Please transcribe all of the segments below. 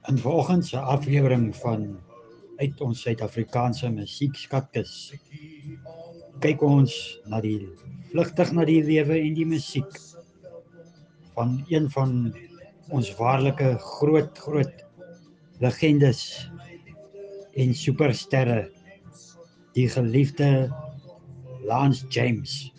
In vanoggend se aflewering van uit ons Suid-Afrikaanse musiekskatkis kyk ons vlugtig na die lewe en die musiek van een van ons waarlike groot legendes en supersterre, die geliefde Lance James.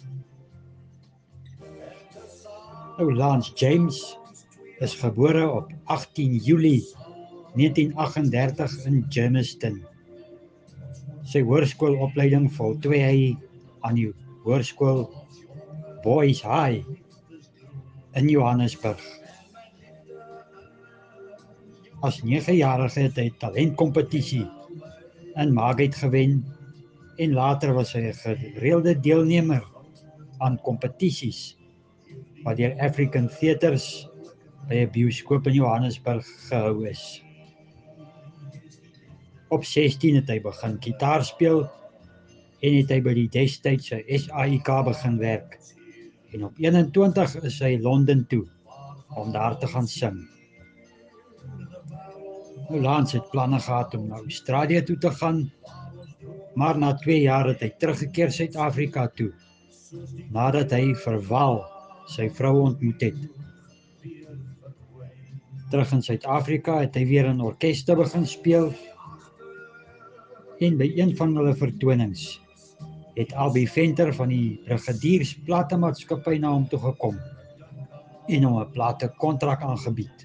Nou, Lance James is gebore op 18 Julie 1938 in Germiston. Sy hoërskoolopleiding voltooi hy aan die hoërskool Boys High in Johannesburg. As 9-jarige het hy talentkompetisie in Maagheid gewen en later was hy 'n gereelde deelnemer aan kompetisies wat deur African Theatres by 'n bioskoop in Johannesburg gehou is. Op 16 het hy begin gitaar speel en het hy by die destydse SAIK begin werk. En op 21 is hy Londen toe om daar te gaan sing. Nou, Lance het planne gehad om na Australië toe te gaan, maar na 2 jaar het hy teruggekeer Suid-Afrika toe, nadat hy vir Val, sy vrou, ontmoet het. Terug in Suid-Afrika het hy weer in orkeste begin speel en by een van hulle vertonings het Albie Venter van die Brigadiers Platemaatskappy na hom toe gekom en hom 'n platekontrak aangebied.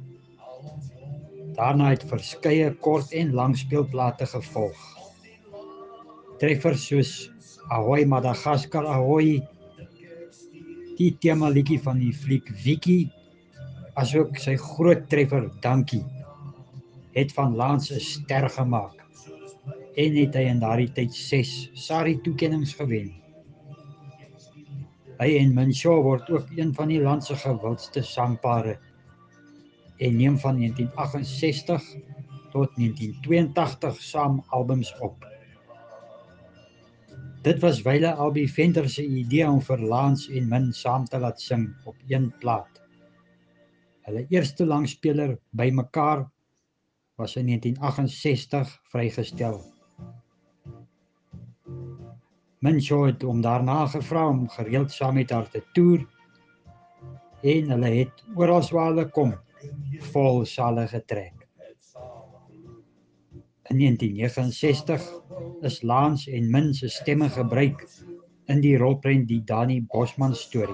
Daarna het verskeie kort en langspeelplate gevolg. Treffers soos Ahoy Madagaskar Ahoy, die temaliedjie van die fliek Vicky, asook sy groot treffer Dankie, het van Lance 'n ster gemaak en het hy in daardie tyd 6 SARI-toekennings gewen. Hy en Min Shaw word ook een van die land se gewildste sangpare en neem van 1968 tot 1982 saam albums op. Dit was wyle Albie Venter se idee om vir Lance en Min saam te laat sing op een plaat. Hulle eerste langspeler by mekaar was in 1968 vrygestel. Min Shaw het hom daarna gevra om gereeld saam met haar te toer en hulle het oral waar hulle kom vol sale getrek. In 1969 is Lance en Min se stemme gebruik in die rolprent Die Dani Bosman Storie.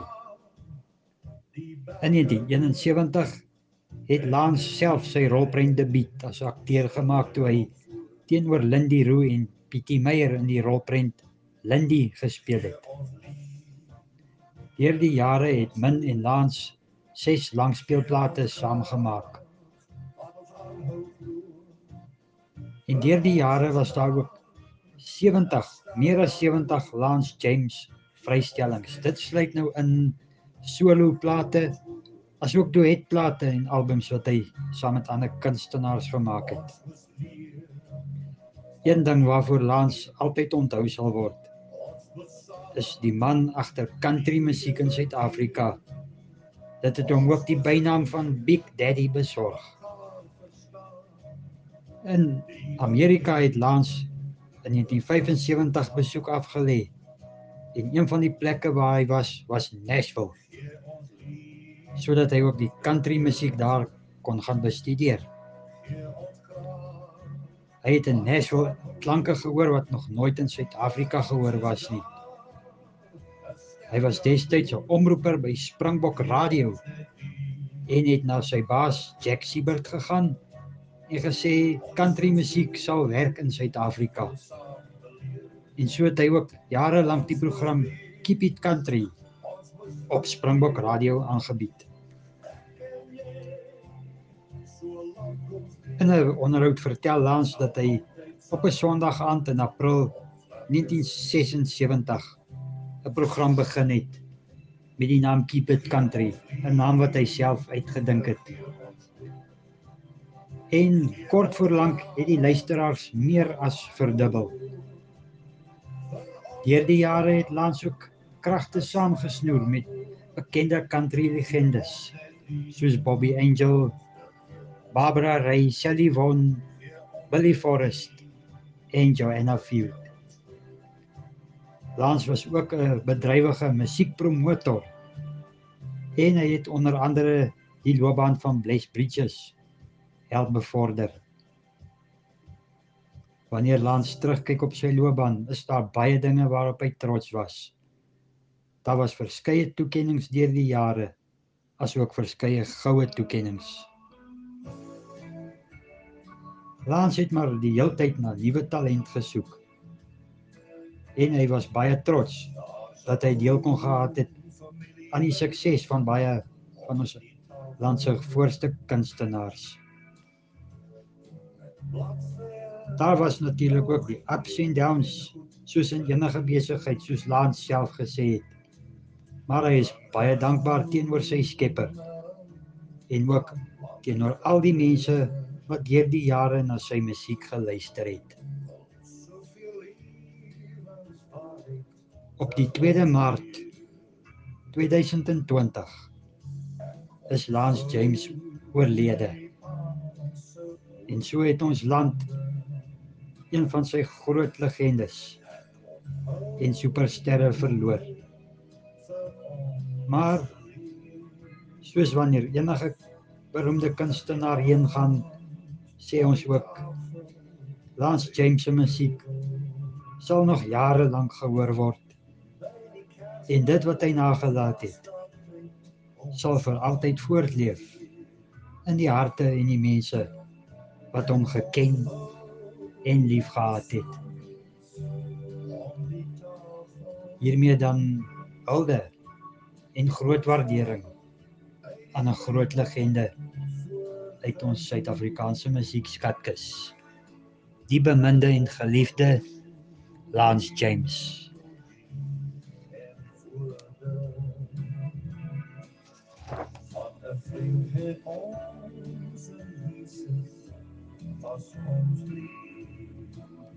In 1971 het Lance self sy rolprent debuut as akteur gemaak toe hy teenoor Lindy Roo en Pietie Meyer in die rolprent Lindy gespeel het. Deur die jare het Min en Lance 6 langspeelplate saamgemaak. En deur die jare was daar ook meer as 70 Lance James vrystellings. Dit sluit nou in soloplate, asook duetplate en albums wat hy saam met ander kunstenaars gemaak het. Een ding waarvoor Lance altyd onthou sal word, is die man agter country musiek in Suid-Afrika. Dit het hom ook die bynaam van Big Daddy besorg. In Amerika het Lance in 1975 besoek afgelê en een van die plekke waar hy was Nashville, sodat hy ook die country musiek daar kon gaan bestudeer. Hy het in Nashville klanke gehoor wat nog nooit in Suid-Afrika gehoor was nie. Hy was destyds 'n omroeper by Springbok Radio en het na sy baas Jack Siebert gegaan en gesê country musiek sal werk in Suid-Afrika. En so het hy ook jarelank die program Keep It Country op Springbok Radio aangebied. In 'n onderhoud vertel Lance dat hy op 'n Sondag aand in April 1976 'n program begin het met die naam Keep It Country, 'n naam wat hy self uitgedink het. En kort voorlank het die luisteraars meer as verdubbel. Deur die jare het Lance ook kragte saamgesnoer met bekende country legendes soos Bobby Angel, Barbara Ray, Sally Vaughan, Billy Forrest en Joanna Field. Lance was ook 'n bedrywige musiekpromotor en hy het onder andere die loopbaan van Bless Bridges help bevorder. Wanneer Lance terugkyk op sy loopbaan, is daar baie dinge waarop hy trots was. Daar was verskeie toekennings deur die jare, asook verskeie goue toekennings. Lance het maar die heeltyd na nuwe talent gesoek. En hy was baie trots dat hy deel kon gehad het aan die sukses van baie van ons land se voorste kunstenaars. Daar was natuurlik ook die ups en downs, soos in enige besigheid, soos Lance self gesê het. Maar hy is baie dankbaar teenoor sy skepper en ook teenoor al die mense wat deur die jare na sy musiek geluister het. Op die 2de Maart 2020 is Lance James oorlede. En so het ons land een van sy groot legendes en supersterre verloor. Maar soos wanneer enige beroemde kunstenaar heen gaan, sê ons ook, Lance James se musiek sal nog jare lank gehoor word. En dit wat hy nagelaat het, sal vir altyd voortleef in die harte en die mense wat hom geken en liefgehad het. Hiermee dan hulde en groot waardering aan 'n groot legende uit ons Suid-Afrikaanse musiekskatkis, die beminde en geliefde Lance James.